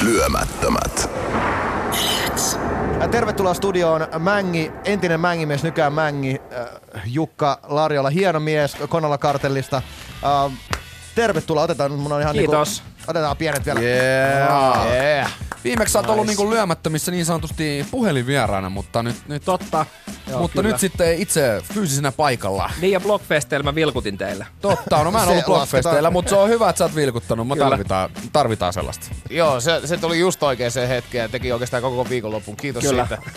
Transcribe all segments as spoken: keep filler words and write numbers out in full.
Lyömättömät. Tervetuloa studioon Mängi, entinen Mängimies, nykyään Mängi, äh, Jukka Larjola, hieno mies Konala Kartellista. Äh, tervetuloa, otetaan mun on ihan Kiitos. Niinku, otetaan pienet vielä. Yeah. Yeah. Viimeksi sä oot ollut niinku lyömättömissä niin sanotusti puhelinvieraana, mutta nyt, nyt, Totta. Joo, mutta kyllä. nyt sitten itse fyysisenä paikalla. Niin ja Blockfesteillä mä vilkutin teille. Totta, no mä en Se ollut Blockfesteillä, lasketaan. mutta se on hyvä, että sä oot vilkuttanut. Mä Kyllä. tarvitaan, tarvitaan sellaista. Joo, se, se tuli just oikeaan hetkeen ja teki oikeastaan koko viikonloppuun. Kiitos Kyllä. siitä.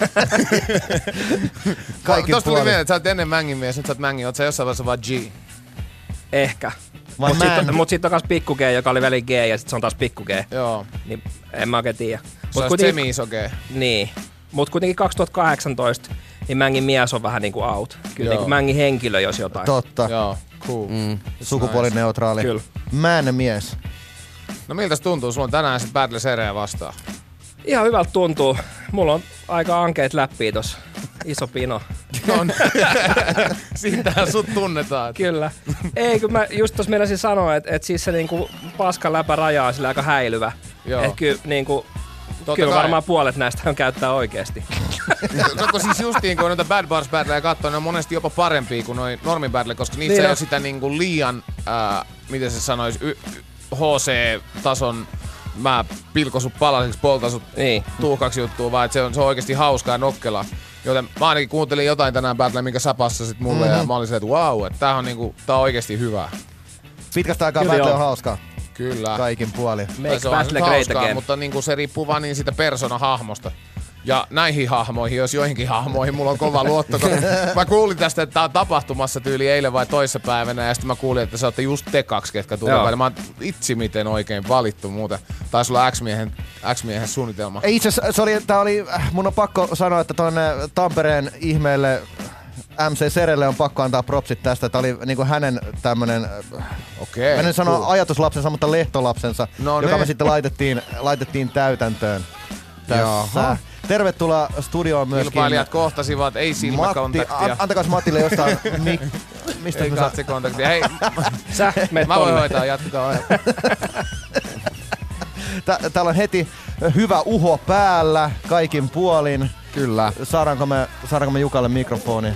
Kaikin Tuosta tuli puolin. mieleen, että sä oot ennen Mängin mies, nyt sä oot Mängin. Oot sä jossain vaiheessa vaan G? Ehkä. Vai Mut sit, Man? mut sit on kans pikku G, joka oli veli G ja sit se on taas pikku G. Joo. Niin en mä oikein tiedä. Se on kuitenkin- semi-iso G. Niin. Mut kuitenkin kaksituhattakahdeksantoista niin Mängin mies on vähän niinku out. Kyllä Joo. niinku Mängin henkilö, jos jotain. Totta, Joo, cool. Mm. sukupuolineutraali. Kyllä. Man mies. No miltä se tuntuu? Sulla on tänään se Battle Sereä vastaan. Ihan hyvältä tuntuu. Mulla on aika ankeet läppiä tossa. Iso pino. On. Siitähän sut tunnetaan. Kyllä. Ei, kun mä just tossa meinasin sanoa, että et siis se niinku paskan läpä raja on sillä aika häilyvä. Joo. Et kyllä niinku, Totta kyllä kai. varmaan puolet näistä on käyttää oikeesti. No siis justiin kun noita Bad Bars Battleja katsoo, ne on monesti jopa parempia kuin noi normi battle, koska niissä Niin ei on. ole sitä niinku liian, ää, miten se sanois, y- y- H C-tason mä pilkon sut palasiksi, poltan sut Niin. tuhkaksi juttua, vaan että se on, se on oikeesti hauskaa ja nokkelaa. Joten mä ainakin kuuntelin jotain tänään battlea, minkä sä passasit mulle mm-hmm. ja mä olin silleen, että wow, että tää on niinku, tää on oikeesti hyvää. Pitkästä aikaa Kyllä battle joo. on hauskaa. Kyllä. Kaikin puolin. Tai Make se on battle nyt great hauskaa, again. mutta niinku se riippuu vaan niin siitä persona-hahmosta. Ja näihin hahmoihin, jos joihinkin hahmoihin, mulla on kova luotto. kun mä kuulin tästä, että tää on tapahtumassa tyyli eilen vai toissapäivänä, ja sitten mä kuulin, että sä ootte just te kaksi, ketkä Joo. tulee. Mä oon itse miten oikein valittu muuten. Taisi olla X-miehen, X-miehen suunnitelma. Ei itse asiassa, se oli, tää oli, mun on pakko sanoa, että tonne Tampereen ihmeelle M C Serelle on pakko antaa propsit tästä. Tää oli niinku hänen tämmönen, Okei. mä en sano cool. ajatuslapsensa, mutta lehtolapsensa, No joka ne. me sitten laitettiin, laitettiin täytäntöön tässä. Jaha. Tervetuloa studioon myöskin. Kilpailijat kohtasivat, ei Matti, silmäkontaktia. an, antakas Mattille jostain, mi, mistä Ei me saa- katsekontaktia. Hei, Sä meet mä voin tonne. hoitaa, jatketaan. Tä, täällä on heti hyvä uho päällä, kaikin puolin. Kyllä. Saadaanko me, saadaanko me Jukalle mikrofoni?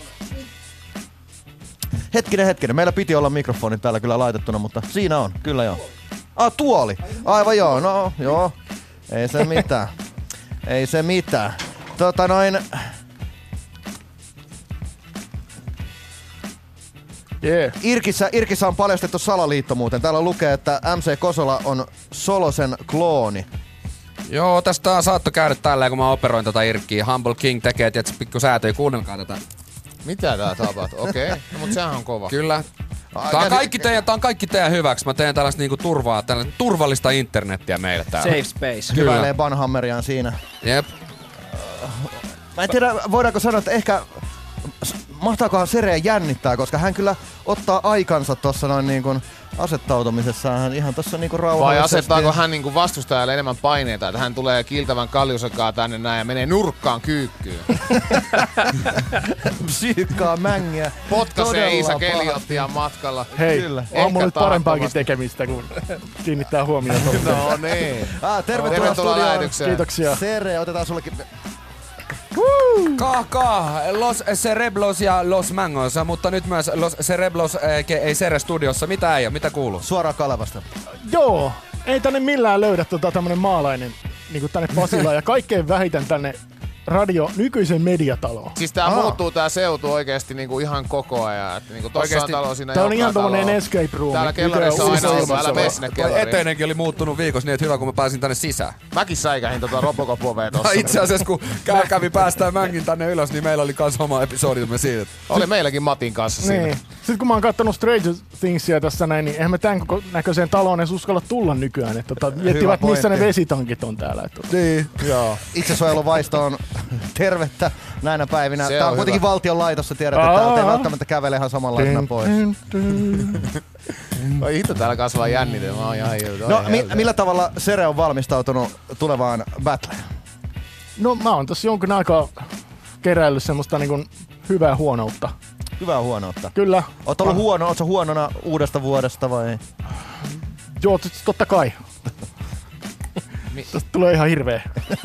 Hetkinen, hetkinen. Meillä piti olla mikrofoni täällä kyllä laitettuna, mutta siinä on. Kyllä joo. Ah, tuoli. Aivan joo. No, joo. Ei se mitään. Ei se mitään. Tota noin... Yeah. Irkissä, Irkissä on paljastettu salaliitto muuten. Täällä lukee, että M C Kosola on Solosen klooni. Joo, tästä saattoi käydä tälleen, kun mä operoin tota Irkkiä. Humble King tekee, tietysti pikku säätöjä. Kuunnelkaa tätä. Mitä tää tapahtuu? Okei, okay. No, mut sehän on kova. Kyllä. Tää on kaikki teidän, tää on kaikki teidän hyväksi. Mä teen tällaista niinku turvaa, tällaista turvallista internettiä meille täällä. Safe space. Kyllä. Hyväilee Banhammeriaan siinä. Jep. Mä en tiedä, voidaanko sanoa, että ehkä mahtaakohan Sereä jännittää, koska hän kyllä ottaa aikansa tuossa noin niin kuin asettautumisessa. Hän ihan tuossa niin kuin Vai rauhallisesti. asettaako hän niinku vastustajalle enemmän paineita, että hän tulee kiiltävän kaljusakaa tänne näin ja menee nurkkaan kyykkyyn? Psyykkaa mängiä. Potkaisee Todella Iisa paha. Keliottia matkalla. Hei, Kyllä. on mulla nyt Ehkä parempaakin tahattomasti. tekemistä, kun kiinnittää huomiota. No niin. Ah, tervetuloa, Tervetuloa studioon. lähetykseen. Kiitoksia. Sere, otetaan sullekin. Kah, kah, Los Cereblos ja Los Mangos, mutta nyt myös Los Cereblos eh, ke- ei Sere studiossa. Mitä ei ole? Mitä kuuluu? Suoraan Kalevasta. Joo, ei tänne millään löydä tota tämmönen maalainen niinku tänne Pasilaan ja kaikkein vähiten tänne radio nykyisen mediataloon. Siis tää Aa. muuttuu tää seutu oikeesti niinku ihan koko ajan. Et niinku tossa Oikeesti- on talo siinä Tää on joka ihan tommonen talo. escape room. Täällä kellarissa on aina ollut, älä mene sinne Toi kellariin. eteinenkin oli muuttunut viikossa niin, että hyvä kun mä pääsin tänne sisään. Mäkin säikähin tota Robocop-ovea tossa. Itse asiassa kun kä- kävi päästään Mängin tänne ylös, niin meillä oli kans oma episodimme siitä. Oli meilläkin Matin kanssa siinä. Niin. Sitten kun mä oon kattonut Stranger Thingsia tässä näin, niin eihän me tän koko näköiseen taloon edes uskalla tulla nykyään. Että tota, miettivät, missä ne pointti. vesitankit on täällä. Että, tota. Niin. Joo. Itsesuojeluvaisto on tervettä näinä päivinä. Se Tää on on kuitenkin hyvä. valtion laitossa, tiedät, että täältä ei Aa. välttämättä kävele ihan samanlaisena pois. Oi hitto, täällä kasvaa jännite. Mä oon ihan ihan- No, ihan- mi- millä tavalla Sere on valmistautunut tulevaan battleen? No mä oon tossa jonkun aikaa keräillyt semmoista niin hyvää huonoutta. Hyvää huonoutta. Kyllä. Oot ollut Mä- huono, oot sä huonona uudesta vuodesta vai? Joo, t- totta kai. Tästä tulee ihan hirveä.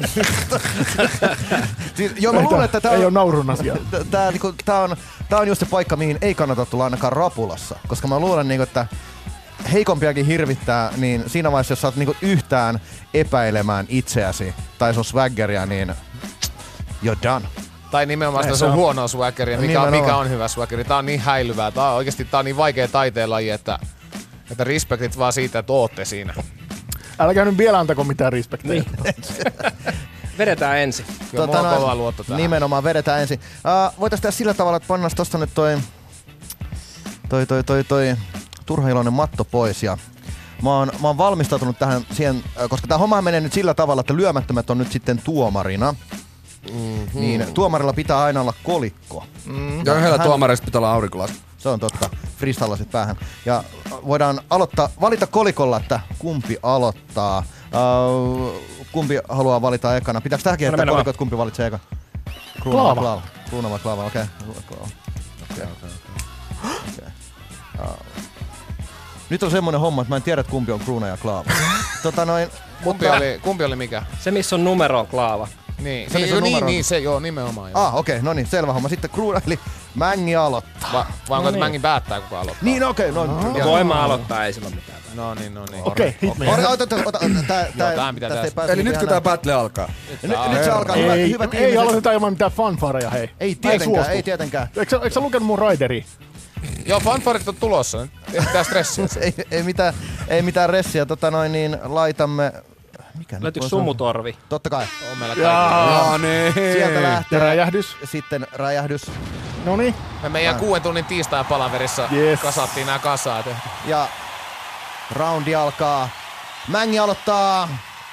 Siis, joo, mä Ei luulen, tää- että tää ei on, oo naurun asia. t- tää, niinku, tää, on, tää on just se paikka, mihin ei kannata tulla ainakaan rapulassa. Koska mä luulen, niinku, että heikompiakin hirvittää, niin siinä vaiheessa, jos sä oot niinku yhtään epäilemään itseäsi tai sun swaggeria, niin you're done. Tai nimenomaan sitä sun huonoa swaggeria, mikä on, mikä on hyvä swaggeri. Tää on niin häilyvää. Tää on oikeesti tää on niin vaikea taiteenlaji, että, että respektit vaan siitä, että ootte siinä. Älkää nyt vielä antako mitään respektiä. Niin. Vedetään ensin. Kyllä tota, mulla on kova luotto tähän. Nimenomaan vedetään ensin. Uh, voitais tehdä sillä tavalla, että pannaan tosta nyt toi, toi, toi, toi, toi turha iloinen matto pois. Ja mä oon, mä oon valmistautunut tähän siihen, koska tää homma menee nyt sillä tavalla, että lyömättömät on nyt sitten tuomarina. Mm-hmm. Niin tuomarilla pitää aina olla kolikko. Mm. Ja yhdellä Hän- tuomarista pitää olla aurinkolas. Se on totta. Freestylasit päähän. Ja voidaan aloittaa, valita kolikolla, että kumpi aloittaa. Uh, kumpi haluaa valita ekana. Pitääkö tähänkin Anna heittää mennä kolikot, kumpi valitsee eka? Klaava. Klaava. Kruuna vai Klaava, okei. Okay. Okay. Okay. Uh. Nyt on semmonen homma, että mä en tiedä, että kumpi on Kruuna ja Klaava. tota noin, Kumpi mutta... oli, kumpi oli mikä? Se, missä on numero klaava. Niin, Se, niin, missä on niin, numero. niin, se joo, nimenomaan. Joo. Ah, okei, okay, no niin, selvä homma. Sitten Kruuna, eli Mängi aloittaa. Va, vai onko No no niin. Mängin päättää, kuka aloittaa? Niin, okei, okay, no Ja voin mä aloittaa, ei sillä mitään. No niin, no niin. Okei, okay, hit me. Ota, ota, ota, ota, tää, tää, tähän pitää tästä ei tehdä. pääse Eli nyt mitään kun tää enää. battle alkaa. Nyt, nyt se alkaa. Hyvät, Ei, hyvät ei ihmiset. aloiteta ilman mitään fanfareja, hei. Ei Mä en tietenkään, suostu. ei tietenkään. Eikö, sä- eikö sä lukenut mun Rideri? Joo, fanfarit on tulossa. Nyt ei mitään stressiä. ei, ei, mitään, ei mitään ressiä. Tota noin, niin laitamme... Mikä nyt Löytyykö voisi olla? sumutorvi? Totta kai. On meillä kaikki. No niin. Sieltä Ja lähtee. räjähdys. Sitten räjähdys. Noniin. Me meidän kuuden tunnin tiistain palaverissa Yes. kasattiin nää kasaan. Ja roundi alkaa. Mängi aloittaa.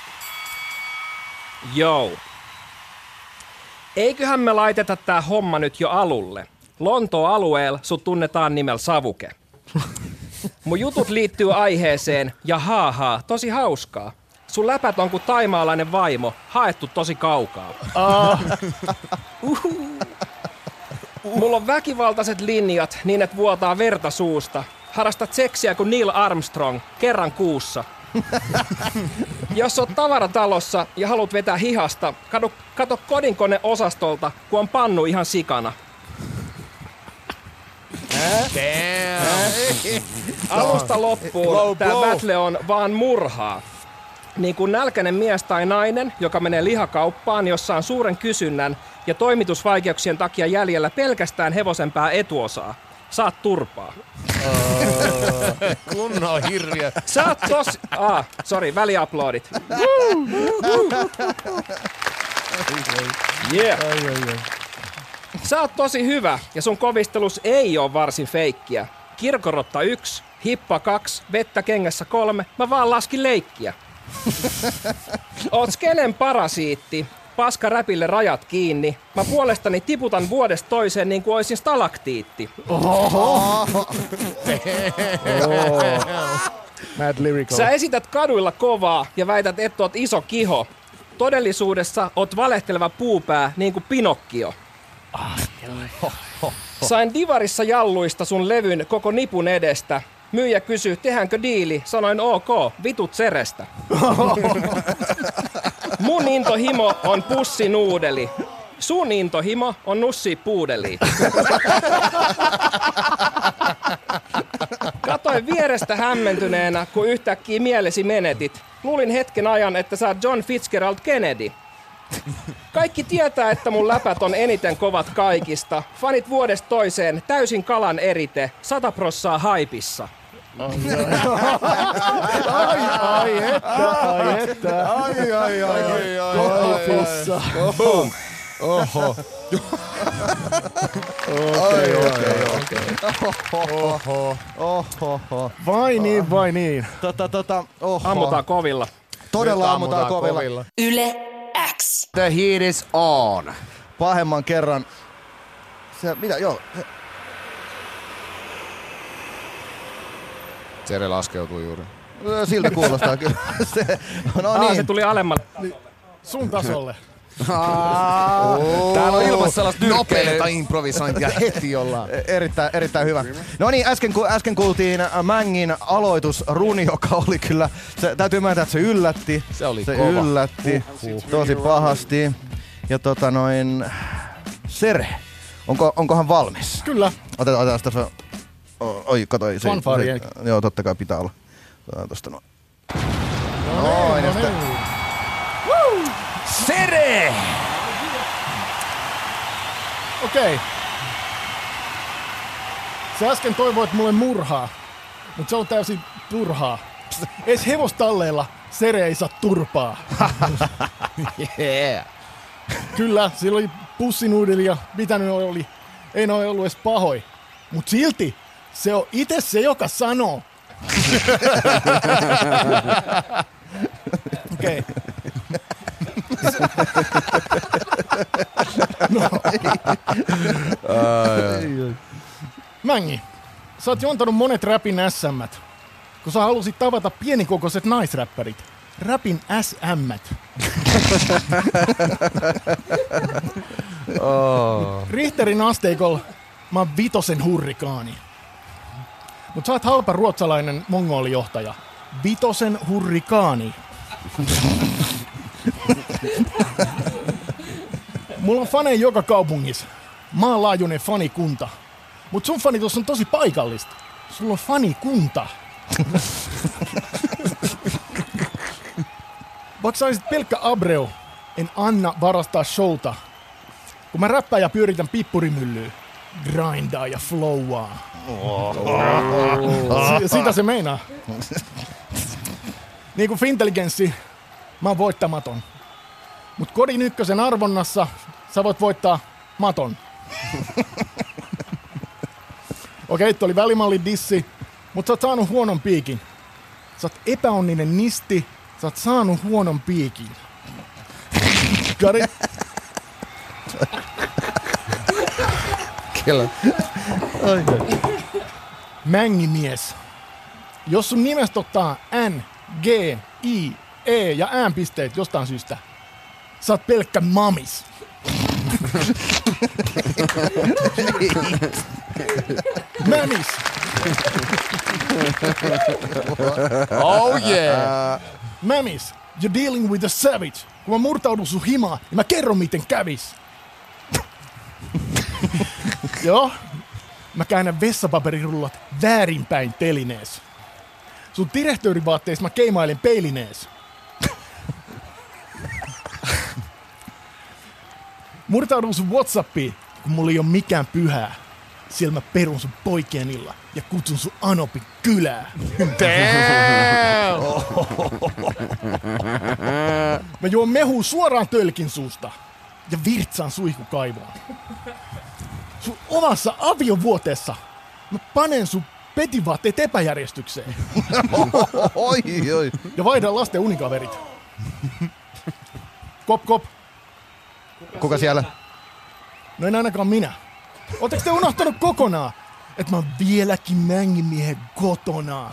Joo. Eiköhän me laiteta tää homma nyt jo alulle. Lontoon alueella sut tunnetaan nimellä Savuke. Mun jutut liittyy aiheeseen ja haha, tosi hauskaa. Sun läpät on kuin taimaalainen vaimo, haettu tosi kaukaa. Uhu. Mulla on väkivaltaiset linjat niin, että vuotaa verta suusta. Harrastat seksiä kuin Neil Armstrong kerran kuussa. Jos oot tavaratalossa ja haluat vetää hihasta, kato, kato kodinkoneosastolta, kun on pannu ihan sikana. Alusta loppuun tää battle on vaan murhaa. Niin kuin nälkäinen mies tai nainen, joka menee lihakauppaan, jossa on suuren kysynnän ja toimitusvaikeuksien takia jäljellä pelkästään hevosenpää etuosaa. Saat turpaa. Kunnon hirviö. Sä oot tosi... Ah, sori, väliaplodit. Yeah. Sä oot tosi hyvä ja sun kovistelus ei oo varsin feikkiä. Kirkorotta yksi, hippa kaksi, vettä kengässä kolme, mä vaan laskin leikkiä. Oot skenen parasiitti, paska räpille rajat kiinni. Mä puolestani tiputan vuodesta toiseen niin kuin oisin stalaktiitti. Mad lyrical. Sä esität kaduilla kovaa ja väität, että oot iso kiho. Todellisuudessa oot valehteleva puupää niin kuin Pinokkio. Sain Divarissa jalluista sun levyn koko nipun edestä. Myyjä kysyi, tehäänkö diili? Sanoin ok, vitut serestä. Mun intohimo on pussinuudeli. Sun intohimo on nussi puudeli. Katoin vierestä hämmentyneenä, kun yhtäkkiä mielesi menetit. Luulin hetken ajan, että sä oot John Fitzgerald Kennedy. Kaikki tietää, että mun läpät on eniten kovat kaikista. Fanit vuodesta toiseen, täysin kalan erite, sata prossaa haipissa. Ai, ai, että, ai, että. Ai, ai, ai, ai, ai. Kaifissa. Boom. Oho. Okei, okei, okei. Oho. Oho. Vai niin, vai niin. Tota, tota, oho. Ammutaan kovilla. Todella Nyt ammutaan kovilla. Yle X. The heat is on. Pahemman kerran. Se, mitä, joo. Se, Sere laskeutuu juuri. siltä kuulostaa kyllä. Se, no Ah, niin. se tuli alemmalle. Sun tasolle. Täällä on ilmassa sellaista nyrkkeilyä. Nopeeta improvisointia heti ollaan. Erittäin, erittäin hyvä. No niin, äsken, ku, äsken kuultiin Mängin aloitusruni, joka oli kyllä, se, täytyy myöntää, että se yllätti. Se oli se kova. yllätti Huh, huh. tosi pahasti. Ja tota noin, Sere, onko, onkohan valmis? Kyllä. Otetaan, otetaan tässä. Oi, kato, ei se. Fanfari, se- ei. Joo, totta kai pitää olla. Otetaan tosta noin. No Noin, niin, ja no sitten- niin. Sere! Okei. Sä äsken toivoit mulle murhaa, mutta se on täysin turhaa. Ees hevostalleilla Sere ei saa turpaa. Yeah. Kyllä, sillä oli pussinuudeli ja mitä ne oli. Ei ne ole ollut edes pahoi. Mut silti se on itse se, joka sanoo. Okei. No. Mängi, sä oot juontanut monet räpin S M:t, kun sä halusit tavata pienikokoiset naisräppärit. Räpin S M:t. Oh. Richterin asteikolla mä oon vitosen hurrikaani. Mut sä oot halpa ruotsalainen mongolijohtaja. Vitosen hurrikaani. Mulla on faneja joka kaupungissa. Maanlaajuinen fanikunta. Mut sun fanitus on tosi paikallista. Sulla on fanikunta. Vaikka sä olisit pelkkä Abreu, en anna varastaa showta. Kun mä räppään ja pyöritän pippurimyllyä, grindaa ja flowaa. Si- sitä se meinaa. Niin kuin Fintelligenssi, mä oon voittamaton. Mut Kodin ykkösen arvonnassa sä voit voittaa maton. Okei, toi oli välimallin dissi, mut sä oot saanut huonon piikin. Sä oot epäonninen nisti, sä oot saanut huonon piikin. Got it? Kyllä. Mängimies. Jos sun nimestä ottaa N, G, I, E ja äänpisteet jostain syystä, sä oot pelkkä mamis. Mamis. Oh yeah. Mamis. You're dealing with a savage. Kun mä murtaudun sun himaan, niin mä kerron miten kävis. Joo. Mä käännän vessapaperirullat väärinpäin telinees. Sun direhtöörivaatteissa mä keimailen peilinees. Murtaudun sun Whatsappiin, kun mulla ei oo mikään pyhää. Siellä mä perun sun poikienilla ja kutsun sun Anopi kylää. Damn. Mä juon mehua suoraan tölkin suusta ja virtsaan suihkukaivoon. Sun omassa aviovuoteessa mä panen sun petivaatteet epäjärjestykseen Oi, oi. ja vaihdan lasten unikaverit. Kop, kop. Kuka siellä? No en ainakaan minä. Ootteko te unohtanut kokonaan, että mä oon vieläkin mängimiehen kotona?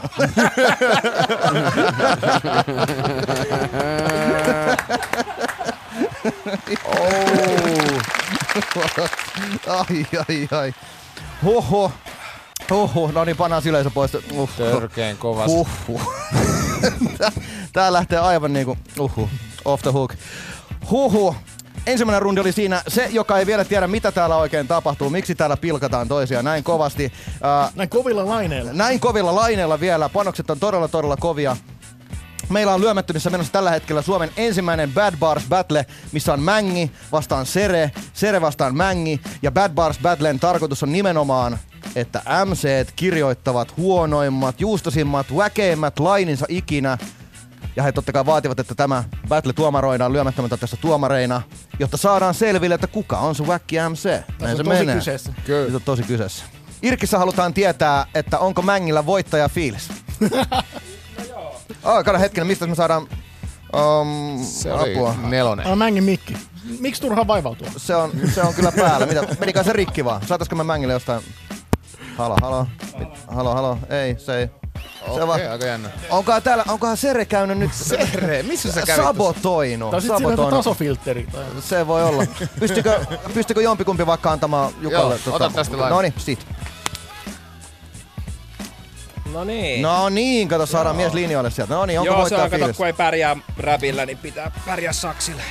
Ai, ai, ai. Hoho. Hoho. No niin, pannaan yleisö pois. Uh. Törkeen kovasti. Huhhuh. Tää- Tää lähtee aivan niinku uhuh, off the hook. Huhhuh. Ensimmäinen rundi oli siinä se, joka ei vielä tiedä, mitä täällä oikein tapahtuu, miksi täällä pilkataan toisiaan näin kovasti. Uh, Näin kovilla laineilla. näin kovilla laineilla vielä. Panokset on todella, todella kovia. Meillä on Lyömättömissä menossa tällä hetkellä Suomen ensimmäinen Bad Bars Battle, missä on Mängi vastaan Sere, Sere vastaan Mängi. Ja Bad Bars Battlen tarkoitus on nimenomaan, että M C:t kirjoittavat huonoimmat, juustosimmat, väkeimmät laininsa ikinä. Ja he totta kai vaativat, että tämä battle tuomaroidaan Lyömättömältä tässä tuomareina, jotta saadaan selville, että kuka on sun väkki M C. Näin on se tosi menee. kyseessä. Kyllä. Nyt on tosi kyseessä. Irkissä halutaan tietää, että onko Mängillä voittaja fiilis. Oh, kato hetkinen, mistä me saadaan um, Se oli apua? nelonen. Älä Mängin mikki. Miksi turhaan vaivautua? Se on, se on kyllä päällä. Mitä, menikään se rikki vaan? Saataisko mä Mängille jostain... Halo, halo. Mit- Halo, halo. Ei, se ei. Okei, okay, aika jännä. Onkohan täällä, onkohan Sere käynyt nyt... Sere, missä sä kävit? Sabotoinut. Tai sit siinä on tasofiltteri. Se voi olla. Pystykö, pystykö jompikumpi vaikka antamaan Jukalle? Joo, ota tästä lailla. Noniin, sit. No niin. No niin, kato, saadaan mies linjoille sieltä. No niin, onko Joo, se voittaja on, kato, fiilis? kun ei pärjää räpillä, niin pitää pärjää saksilla.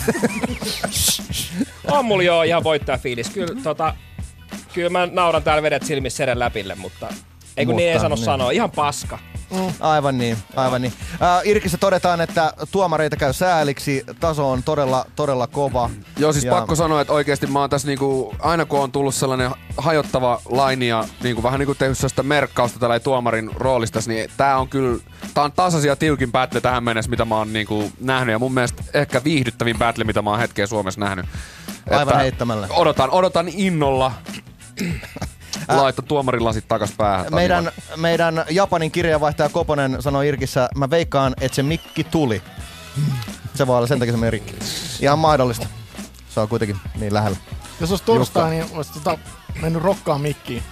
On mulla joo ihan voittaja fiilis. Kyllä, tota, kyllä mä nauran täällä vedet silmissä Seren läpille, mutta ei kun Mutta, niin ei sano niin. sanoa. Ihan paska. Mm, aivan niin, aivan niin. Äh, Irkissä todetaan, että tuomareita käy sääliksi, taso on todella, todella kova. Joo, siis ja... pakko sanoa, että oikeesti mä oon tässä niinku, aina kun on tullut sellainen hajottava laini ja niinku, vähän niinku tehnyt sellaista merkkausta tällä tuomarin roolista, niin tää on kyllä, tää on tasaisia tiukin battle tähän mennessä, mitä mä oon niinku nähnyt, ja mun mielestä ehkä viihdyttävin battle, mitä mä oon hetkeä Suomessa nähnyt. Aivan että heittämällä. Odotan, odotan innolla. Laitto tuomarin lasit takas päähän. Meidän, meidän Japanin kirjeenvaihtaja Koponen sanoi Irkissä, mä veikkaan, että se mikki tuli. Se voi olla sen takia se meni rikki. Ihan mahdollista. Se on kuitenkin niin lähellä. Jos olisi torstai, niin olisi tota, mennyt rokkaan mikkiin.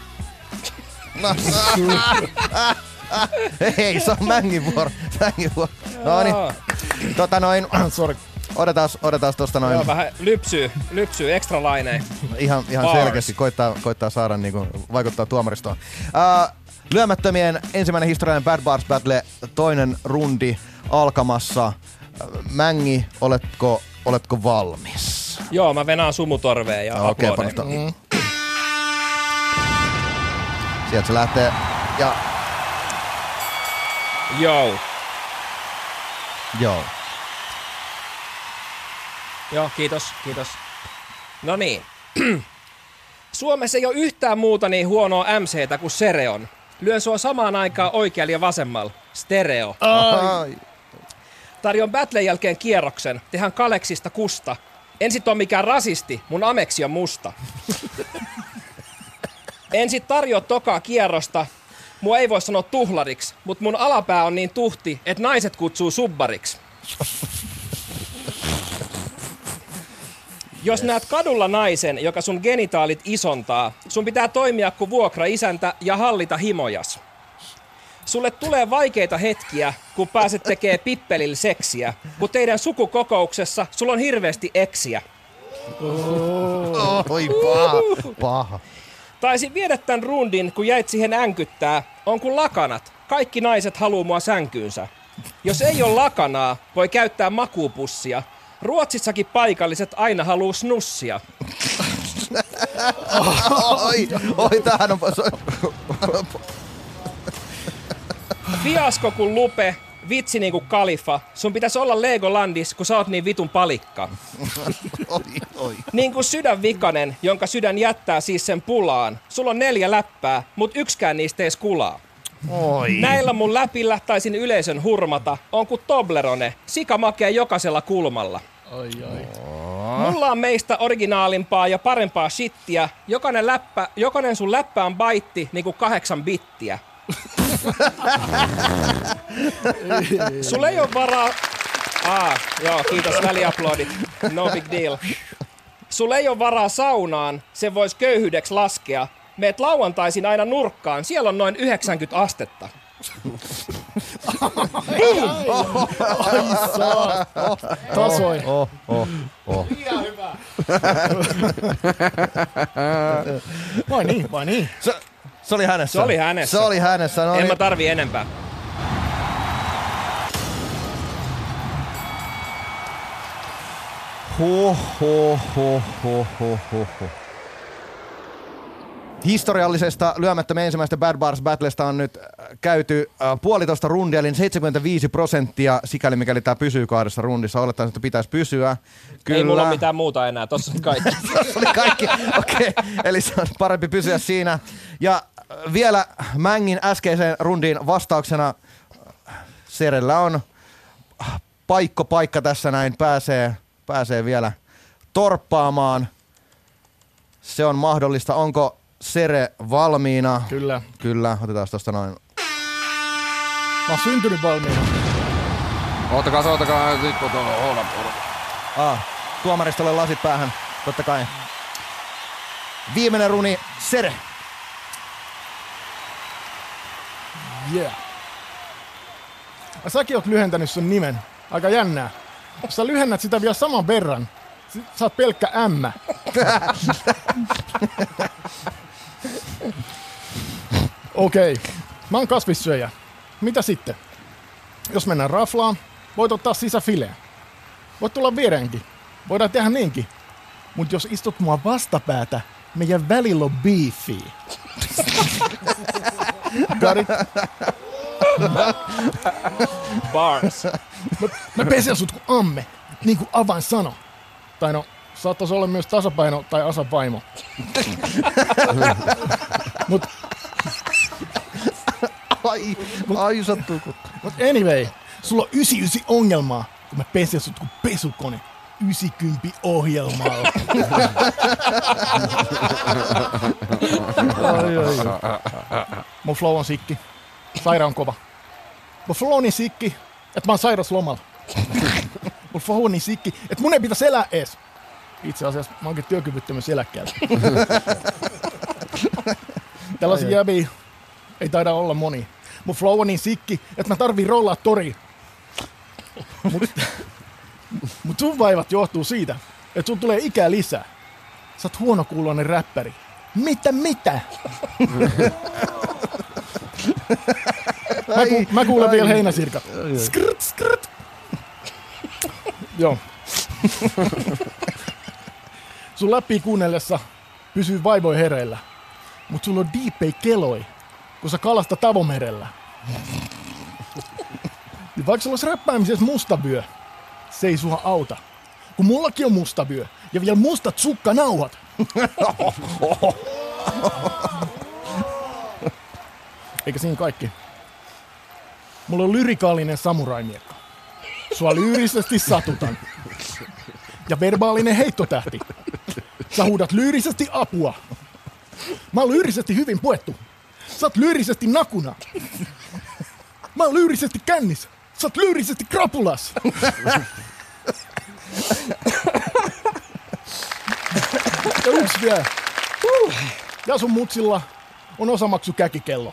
Hei, se on Mängin vuoro. Mängin vuoro. No niin. Tota noin. Sorry. Odotaas, odotaas tosta noin. Joo, vähän lypsyy, lypsyy, ekstra laineen. Ihan, ihan Bars. selkeästi koittaa, koittaa saada niinku, vaikuttaa tuomaristoon. Uh, lyömättömien ensimmäinen historiallinen Bad Bars Battle, toinen rundi alkamassa. Mängi, oletko, oletko valmis? Joo, mä venaan sumutorveen ja No, okei, uploadeen. panostaa. Mm. Sieltä se lähtee ja Joo. joo. Joo, kiitos, kiitos. No niin. Suomessa ei ole yhtään muuta niin huonoa M C:tä kuin Sere on. Lyön sua samaan aikaan oikealla ja vasemmalla. Stereo. Ai. Tarjon battlen jälkeen kierroksen. Tehän Kaleksista kusta. En sit oo mikään rasisti. Mun ameksi on musta. En sit tarjoa tokaa kierrosta. Mua ei voi sanoa tuhlariksi, mut mun alapää on niin tuhti, että naiset kutsuu subbariksi. Jos näet kadulla naisen, joka sun genitaalit isontaa, sun pitää toimia kuin vuokraisäntä ja hallita himojas. Sulle tulee vaikeita hetkiä, kun pääset tekee pippelillä seksiä, kun teidän sukukokouksessa sulla on hirveästi eksiä. Oh, oi paha, paha. Taisin viedä tän rundin, kun jäit siihen änkyttää, on kuin lakanat. Kaikki naiset haluu mua sänkyynsä. Jos ei ole lakanaa, voi käyttää makuupussia. Ruotsissakin paikalliset aina haluu snussia. Oi, oi, tämähän on... Fiasko kun lupe, vitsi niinku kalifa. Sun pitäis olla Legolandis, kun sä oot niin vitun palikka. Oi, oi. Niin kuin sydänvikanen, jonka sydän jättää siis sen pulaan. Sulla on neljä läppää, mut ykskään niistä ei kulaa. Oi. Näillä mun läpillä taisin yleisön hurmata. On ku Toblerone, sikamakea jokaisella kulmalla. Ai, ai. Mulla on meistä originaalimpaa ja parempaa shittiä. Jokainen, läppä, jokainen sun läppä on baitti niinku kahdeksan bittiä. Sulla ei oo varaa... Ah, joo, kiitos väliaplodit. No big deal. Sulla ei oo varaa saunaan, se vois köyhyydeksi laskea. Meet lauantaisin aina nurkkaan, siellä on noin yhdeksänkymmentä astetta. Ai saa. Tasoin. Oh, oh, oh. Ihan hyvä. Vai niin, vai niin. Se, se oli hänessä. Se oli hänessä. Se oli hänessä. No En niin. mä tarvii enempää. Ho, ho, ho, ho, ho, ho, ho. Historiallisesta lyömättömän ensimmäistä Bad Bars Battlesta on nyt käyty äh, puolitoista rundia, eli seitsemänkymmentäviisi prosenttia, sikäli mikäli tämä pysyy kahdessa rundissa. Oletaan, että pitäisi pysyä. Kyllä. Ei mulla ole mitään muuta enää, tossa on kaikki. Tossa oli kaikki, okei. Okay. Eli se on parempi pysyä siinä. Ja vielä Mängin äskeiseen rundiin vastauksena Serellä on paikko paikka tässä näin, pääsee, pääsee vielä torppaamaan. Se on mahdollista. Onko Sere valmiina? Kyllä. Kyllä, otetaan tosta noin. Mä oon syntynyt valmiina. Oottakaa, oottakaa. Nyt on tuolla. Oota, oota. Ah, tuomaristolle lasit päähän, totta kai. Viimeinen runi, Sere. Yeah. Ja säkin oot lyhentänyt sun nimen. Aika jännää. Jos sä lyhennät sitä vielä saman verran, sä oot pelkkä ämmä. Okei, okay. Mä oon kasvissyöjä. Mitä sitten? Jos mennään raflaan, voit ottaa sisäfileen. Voit tulla viereenkin. Voidaan tehdä niinkin. Mut jos istut mua vastapäätä, meidän välillä on beefiä. Got it? Bars. Mä, mä pesen sut kuin amme, niin kuin avain sano. Tai no, saattaisi olla myös tasapaino tai asavaimo. Mut, Ai, ai sattuu kuttu. mut anyway, sulla on yhdeksänkymmentäyhdeksän ongelmaa, kun mä pesen sut kuin pesukone. yhdeksänkymmentä ohjelmalla. ai, ai, ai. Mun flow on sikki. Sairaan kova. Mun flow on niin sikki, että mä oon sairaslomalla. Mun flow on niin sikki, että mun ei pitäisi elää ees. Itse asiassa mä oonkin työkyvyttömyyseläkkeellä. Tällaisia jäbiä ei taida olla moni. Mun flow on niin sikki, että mä tarviin rollaa toriin. Mut, mut sun vaivat johtuu siitä, että sun tulee ikää lisää. Sä oot huonokuuloinen räppäri. Mitä mitä? Mä, ku, mä kuulen vielä heinäsirkat. Skrt, skrt. Joo. Sun läpi kuunnellessa pysyy vaivoi hereillä. Mut sulla on diipei keloi, kun sä kalastat avomerellä. Ja vaikka sulla olisi räppäämisessä mustavyö, se ei sua auta. Kun mullakin on mustavyö ja vielä mustat sukkanauhat. Eikä siinä kaikki. Mulla on lyrikaalinen samuraimiekka. Sua lyyrisesti satutan. Ja verbaalinen heittotähti. Sä huudat lyyrisesti apua. Mä oon lyyrisesti hyvin puettu. Sä oot lyyrisesti nakuna. Mä oon lyyrisesti kännis. Sä oot lyyrisesti krapulas. Ja yks vielä. Ja sun mutsilla on osamaksu käkikello.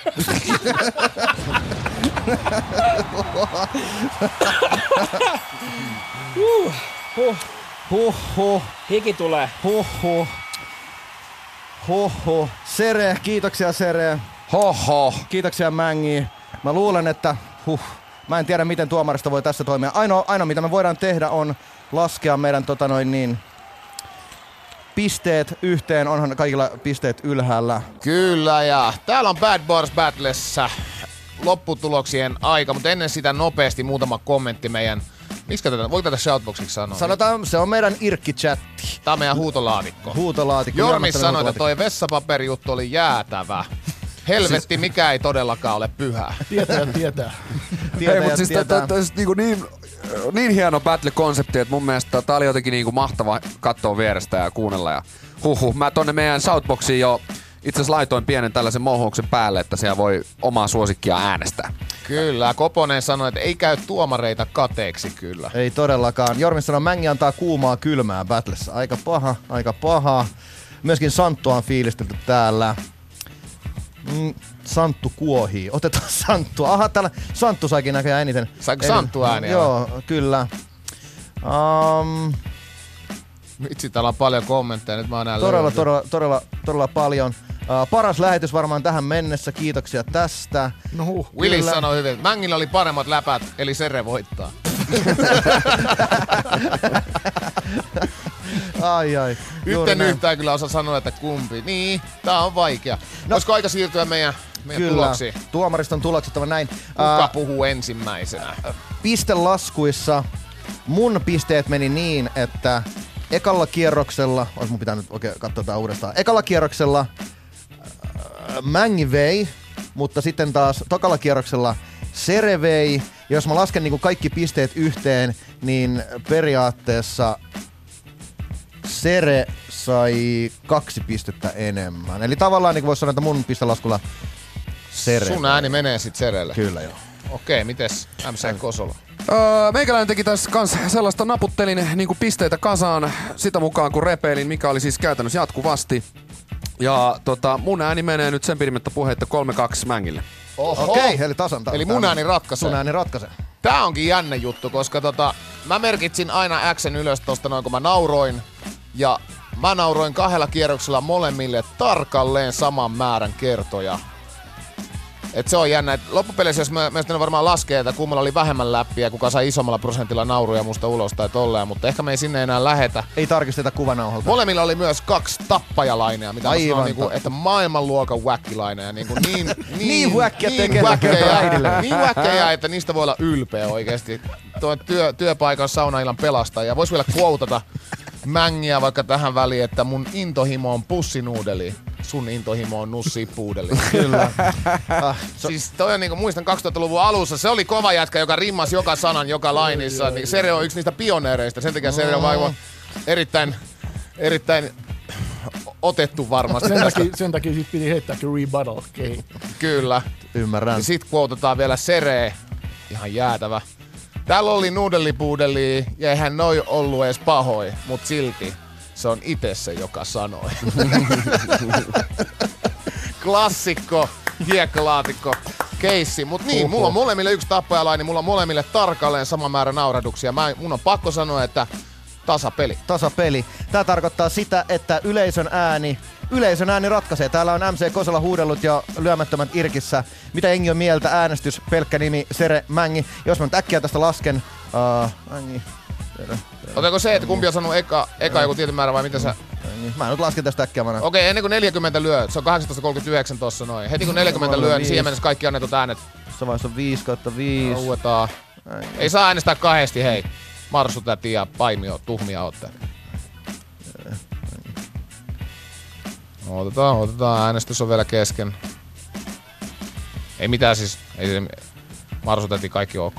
Huh, huh, Huh, huh, hiki tulee. huh, huh. Huh, huh. Sere, kiitoksia Sere. Hoho. Kiitoksia Mängi. Mä luulen, että huh, mä en tiedä miten tuomarista voi tässä toimia. Ainoa, ainoa mitä me voidaan tehdä on laskea meidän tota noin niin pisteet yhteen. Onhan kaikilla pisteet ylhäällä. Kyllä, ja täällä on Bad Bars Battlessa lopputuloksien aika, mutta ennen sitä nopeasti muutama kommentti meidän... Miksi tätä? Voiko tätä shoutboxiksi sanoa? Sanotaan, se on meidän irkkichatti. Tää on meidän huutolaatikko. Huutolaatikko. Jormis sanoi, että toi vessapaperijuttu oli jäätävä. Helvetti, mikä ei todellakaan ole pyhä. Tietää, tietää. Hei, mutta siis tää on niinku niin, niin hieno battle-konsepti, että mun mielestä tää oli jotenkin niinku mahtava katsoa vierestä ja kuunnella. Ja huhhuh, mä tonne meidän shoutboxiin jo itse asiassa laitoin pienen tällaisen mohuksen päälle, että siellä voi omaa suosikkia äänestää. Kyllä, Koponen sanoi, että ei käy tuomareita kateeksi kyllä. Ei todellakaan. Jormis sanoi, Mängi antaa kuumaa kylmää battlessa. Aika paha, aika paha. Myöskin Santtua on fiilistelty täällä. Mm, Santtu kuohii. Otetaan Santtua. Aha, täällä Santtu saikin näköjään eniten. Saiko Santtu ääniä? Joo, kyllä. Um, Vitsi, täällä on paljon kommentteja. Nyt mä oon näin todella, löydy. todella, todella, todella paljon. Uh, paras lähetys varmaan tähän mennessä. Kiitoksia tästä. No huh. Willis Kyllä. sanoi hyvin, että Mängillä oli paremmat läpät, eli Sere voittaa. Ai ai. juuri Yhten näin. yhtään kyllä osaa sanoa, että kumpi. Niin, tää on vaikea. No. Olisiko aika siirtyä meidän, meidän Kyllä. tuloksiin? Tuomariston tulokset ovat näin. Kuka Uh, puhuu ensimmäisenä? pistelaskuissa mun pisteet meni niin, että ekalla kierroksella, ois mun pitää nyt oikein katsoa tää uudestaan, ekalla kierroksella äh, Mängi vei, mutta sitten taas tokalla kierroksella Sere vei, ja jos mä lasken niinku kaikki pisteet yhteen, niin periaatteessa Sere sai kaksi pistettä enemmän. Eli tavallaan niin voisi sanoa, että mun pistelaskulla Sere. Sun ääni menee sit Serelle. Kyllä joo. Okei, mites M C Kosola? Öö, meikäläinen teki tässä kans sellaista, naputtelin niinku pisteitä kasaan sitä mukaan kun repeilin, mikä oli siis käytännössä jatkuvasti. Ja tota, mun ääni menee nyt sen pidimmättä puheitta kolme kaksi Mängille. Oho. Okei, okay, eli tasan. Eli mun ääni ratkaisee. Sun ääni ratkaisee. Tää onkin jännä juttu, koska tota, mä merkitsin aina Xen ylös tosta noin, kun mä nauroin. Ja mä nauroin kahdella kierroksella molemmille tarkalleen saman määrän kertoja. Et se on jännä. Et loppupeleissä, jos mä, mä varmaan laskee, että kummalla oli vähemmän läppiä ja kuka sai isommalla prosentilla nauruja musta ulos tai tolleen, mutta ehkä me ei sinne enää lähetä. Ei tarkisteta kuvanauhalta. Molemmilla oli myös kaksi tappajalainea, mitä Aivan mä sanon, niinku, että maailmanluokan wäkkilaineja. Niinku, niin, niin, Niin wäkkiä niin tekee wäkkejä, äidille. niin wäkkejä, että niistä voi olla ylpeä oikeesti. Tuo työ, työpaikan saunailan pelastaja. Vois vielä quotata Mängiä vaikka tähän väliin, että mun intohimo on pussinuudeli. Sun intohimo on nussi puudeli. Kyllä. Ah, so. Siis toi on niinku, muistan kaksituhattaluvun alussa, se oli kova jätkä, joka rimmasi joka sanan joka lainissa. Niin Sere on yksi niistä pioneereista, sen takia Sere on aivan erittäin, erittäin otettu varmasti. Sen takia, sen takia sit piti heittääkin rebuttal kehi. Kyllä. Ymmärrän. Ja sit quotataan vielä Sere. Ihan jäätävä. Täällä oli nuudelipuudeli ja eihän noi ollut edes pahoi, mut silti se on ite se, joka sanoi. Klassikko, hiekkalaatikko, keissi. Mut niin, mulla on molemmille yksi tappajalainen, mulla on molemmille tarkalleen sama määrä nauraduksia. Mä, mun on pakko sanoa, että tasapeli. Tasapeli. Tää tarkoittaa sitä, että yleisön ääni, yleisön ääni ratkaisee. Täällä on M C Kosala huudellut jo lyömättömät irkissä. Mitä jengi on mieltä? Äänestys, pelkkä nimi, Sere, Mängi. Jos mä nyt äkkiä tästä lasken. Uh, Mängi, Sere, Sere. Otetaanko se, että kumpi on sanonut eka, eka joku tietyn määrä vai mitä sä... Mängi. Mä nyt lasken tästä äkkiä. Okei, okay, ennen kuin neljäkymmentä lyö, se on kahdeksantoista kolmekymmentäyhdeksän tossa noin. Heti kun neljäkymmentä lyö, niin siihen mennessä kaikki annetut äänet. Se vaiheessa on viisi kautta viisi. Uetaan. Ei saa äänestää kahdesti, hei. Marsu täti ja Paimio, tuhmia ootte. Otetaan, otetaan. Äänestys on vielä kesken. Ei mitään siis. Ei se, Marsu täti, kaikki ok.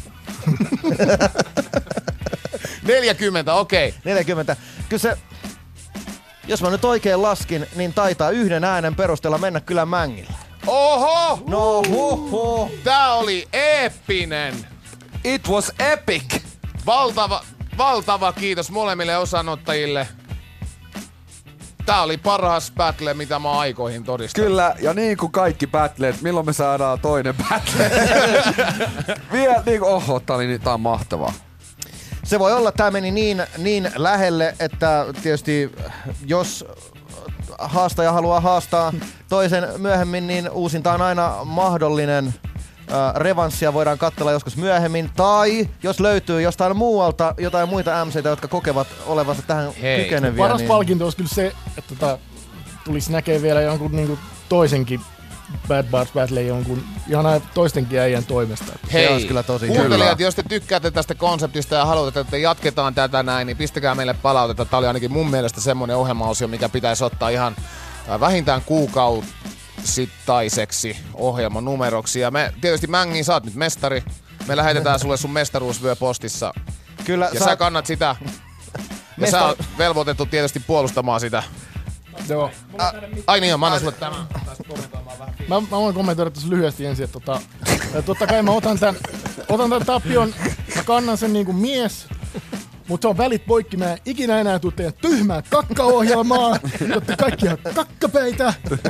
neljäkymmentä, okei. Okay. neljäkymmentä. Kyllä se, jos mä nyt oikein laskin, niin taitaa yhden äänen perusteella mennä kyllä Mängille. Oho! No hoho! Tää oli eeppinen. It was epic! Valtava, valtava kiitos molemmille osanottajille. Tää oli paras battle, mitä mä aikoihin todistanut. Kyllä, ja niin kuin kaikki battleet, milloin me saadaan toinen battle? Vielä niin kuin, oho, tää, oli, tää on mahtavaa. Se voi olla, että tämä meni niin, niin lähelle, että tietysti jos haastaja haluaa haastaa toisen myöhemmin, niin uusinta on aina mahdollinen. Revanssia voidaan katsella joskus myöhemmin. Tai jos löytyy jostain muualta jotain muita M C:tä, jotka kokevat olevansa tähän Hei. kykeneviä. Paras niin... palkinto olisi kyllä se, että tota, tulisi näkee vielä jonkun niinku toisenkin Bad Bars Battle jonkun ihan toistenkin äijän toimesta. Hei, se olisi kyllä tosi kuuntelijat, jos te tykkäätte tästä konseptista ja haluatte, että jatketaan tätä näin, niin pistäkää meille palautetta. Tää oli ainakin mun mielestä semmonen ohjelmaosio, mikä pitäisi ottaa ihan vähintään kuukausittaiseksi ohjelmanumeroksi. Ja me, tietysti Mängi, sä oot nyt mestari. Me lähetetään sulle sun mestaruusvyö postissa. Kyllä, ja sä... sä kannat sitä. Ja sä oot velvoitettu tietysti puolustamaan sitä. Joo. Ä, ai niin, mä annan sulle tämän. Mä, mä voin kommentoida tässä lyhyesti ensin, että tota, totta kai mä otan tän, otan tän tappion, mä kannan sen niinku mies, mutta se on välit poikki, mä en ikinä enää tuu teidän tyhmää kakkaohjelmaa, jotta kaikki on kakkapäitä.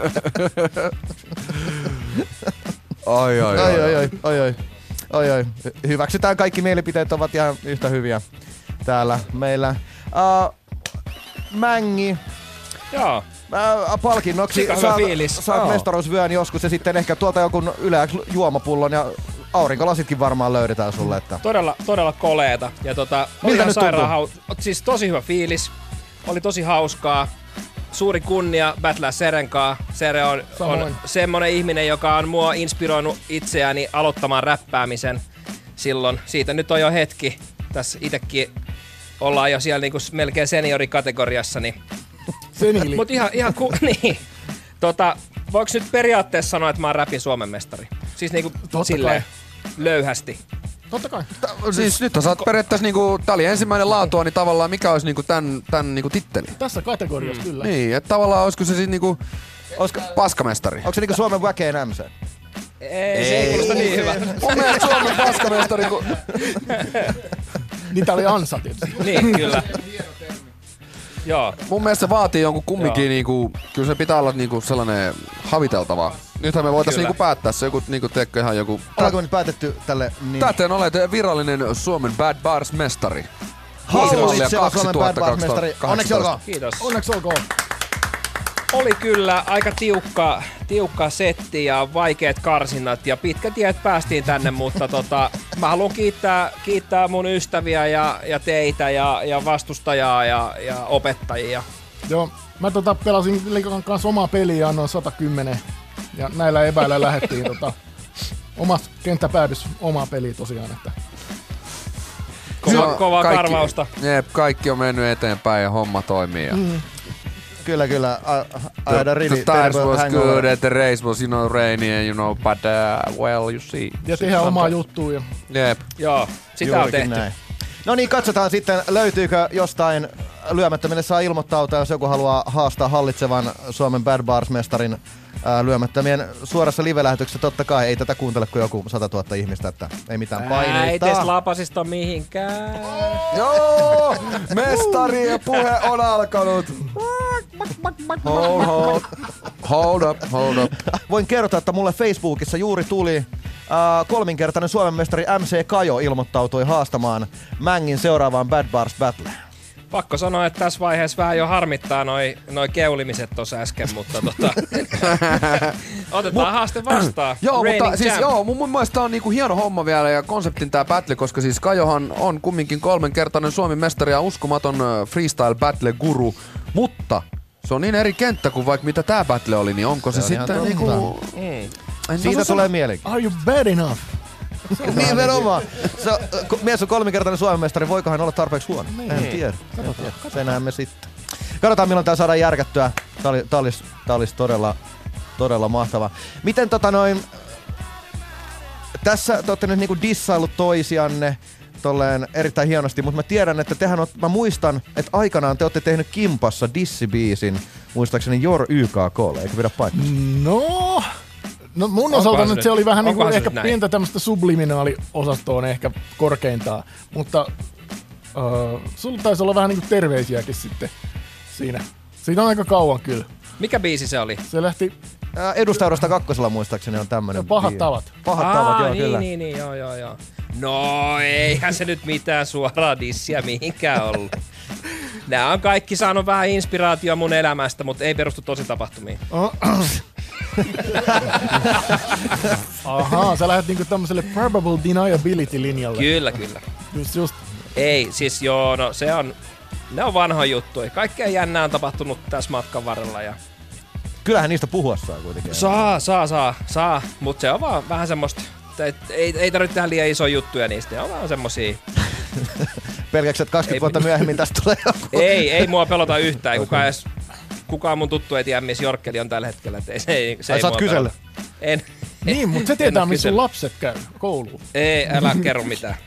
Ai ai Ai, ai, ai, ai, ai, ai, ai. Hyväksytään, kaikki mielipiteet ovat ihan yhtä hyviä täällä meillä. Uh, Mängi. Joo. Äh, palkinnoksi saat, saat mestaruusvyön joskus ja sitten ehkä tuolta jonkun yleäks juomapullon ja aurinkolasitkin varmaan löydetään sulle. Että. Todella, todella koleeta. Ja tota, oli ihan sairaan hau... Siis tosi hyvä fiilis. Oli tosi hauskaa. Suuri kunnia battlea Seren kaa. Sere on, on semmonen ihminen, joka on mua inspiroinut itseäni aloittamaan räppäämisen silloin. Siitä nyt on jo hetki. Tässä itekin ollaan jo siellä niinku melkein seniorikategoriassa, niin Senili. Mut ihan, ihan ku... niin. Tota, voiko nyt periaatteessa sanoa, että mä oon räpin Suomen mestari? Siis niinku Totta silleen kai. löyhästi. Totta kai. Siis nyt saat periaatteessa niinku, tää oli ensimmäinen laatua, niin tavallaan mikä olisi niinku tän, tän niinku titteli? Tässä kategoriassa mm. kyllä. Niin, että tavallaan olisiko se sit niinku olisiko paskamestari? Onko se niinku Suomen väkein M C? Ei, ei, se ei kuulosta niin hyvä. Mun mielestä Suomen paskamestari ku... Niin tää oli ansa tietysti. Niin, kyllä. Joo. Mun mielestä se vaatii jonkun kumminkin niinku, kyllä se pitää olla niinku sellainen haviteltava Nythän me voitais Kyllä. niinku päättää se joku, niinku teekö ihan joku... Ollaanko me nyt päätetty tälle? Niin... Täten olet virallinen Suomen Bad Bars-mestari. Hallitseva Suomen Bad Bars-mestari. Onneksi olkoon. Kiitos. Onneksi olkoon. Oli kyllä aika tiukka, tiukka setti ja vaikeat karsinnat ja pitkä tiet päästiin tänne, mutta tota, mä haluan kiittää, kiittää mun ystäviä ja, ja teitä ja, ja vastustajaa ja, ja opettajia. Joo, mä tota pelasin Liikan kanssa omaa peliä ja annoin sata kymmenen. Ja näillä eväillä lähdettiin tota, omat kenttäpäädys omaa peliä tosiaan. Että. Kova, kovaa kaikki, karvausta. Jep, kaikki on mennyt eteenpäin ja homma toimii. Ja... Mm. Kyllä, kyllä. I had a really the tires was hangover. good and the race was, you know, rainy and you know, but uh, well, you see. Ja tehdään omaa juttua. Ja... Jep. Joo, sitä on tehty. Näin. No niin, katsotaan sitten, löytyykö jostain lyömättömille saa ilmoittautua, jos joku haluaa haastaa hallitsevan Suomen Bad Bars-mestarin ää, lyömättömien suorassa live-lähetyksessä. Totta kai, ei tätä kuuntele kuin joku sata tuhatta ihmistä, että ei mitään paineita. Äites lapasista mihinkään. Joo! Mestarien puhe on alkanut. Hold, hold. Hold up, hold up. Voin kertoa, että mulle Facebookissa juuri tuli äh, kolminkertainen Suomen mestari M C Kajo ilmoittautui haastamaan Mängin seuraavaan Bad Bars Battleen. Pakko sanoa, että tässä vaiheessa vähän jo harmittaa noi, noi keulimiset tuossa äsken, mutta tota, otetaan haaste vastaan. Joo, Reigning mutta siis champ. joo, mun, mun mielestä tää on niinku hieno homma vielä ja konseptin tää battle, koska siis Kajohan on kumminkin kolmenkertainen Suomen mestari ja uskomaton freestyle battle guru, mutta se on niin eri kenttä kuin vaikka mitä tää battle oli, niin onko se, Se on sitten ihan niinku... Mm. Siitä tulee mielenkiintoista. Are you bad enough? Nimenomaan. Se, on- ko- mies on kolminkertainen Suomen mestari, voikohan olla tarpeeksi huono? En tiedä. En tiedä. Se näemme sitten. Katsotaan milloin tää saadaan järkättyä. Tää, oli, tää, olisi, tää olisi todella, todella mahtavaa. Miten tota noin... Tässä te ootte nyt niinku dissaillut toisianne tolleen erittäin hienosti, mutta mä tiedän, että tehän oot, mä muistan, että aikanaan te ootte tehnyt kimpassa dissibiisin, muistaakseni Your Y K K:lle, eikö pidä paikkaa? No... No mun Onkohan osalta se nyt nyt- se oli vähän niinku onkohan se ehkä nyt näin? pientä tämmöstä subliminaaliosastoon ehkä korkeintaan, mutta uh, sulla taisi olla vähän niinku terveisiäkin sitten siinä. Siitä on aika kauan kyllä. Mikä biisi se oli? Se lähti Ää, Edustajaudesta kakkosella muistaakseni on tämmönen. Pahat biisi. tavat. Pahat Aa, tavat, joo niin, kyllä. niin, niin, joo, joo, joo. No, eihän se nyt mitään suoraa dissiä mihinkään ollut. Nää on kaikki saanut vähän inspiraatioa mun elämästä, mutta ei perustu tosi tapahtumiin. Oh. Ahaa, sä lähdet niinku tämmöiselle probable deniability-linjalle. Kyllä, kyllä. Just, just. Ei, siis joo, no se on, ne on vanha juttu. Kaikkea jännää on tapahtunut tässä matkan varrella. Ja... Kyllähän niistä puhua saa kuitenkin. Saa, saa, saa, saa, mutta se on vaan vähän semmoista, ei, ei, ei tarvitse tehdä liian isoja juttuja niistä, ne on vaan semmosia. Pelkäksi, että kaksikymmentä Ei- vuotta myöhemmin tästä tulee joku. Ei, ei mua pelota yhtään, ei kukaan edes, kukaan mun tuttu ei tiedä, missä Jorkkeli on tällä hetkellä, et ei, se ei, se Ai ei sä oot mua kysellyt? pelota. En. Niin, mutta se En tietää, oo missä sun kysellyt. lapset käy kouluun. Ei, älä kerro mitään.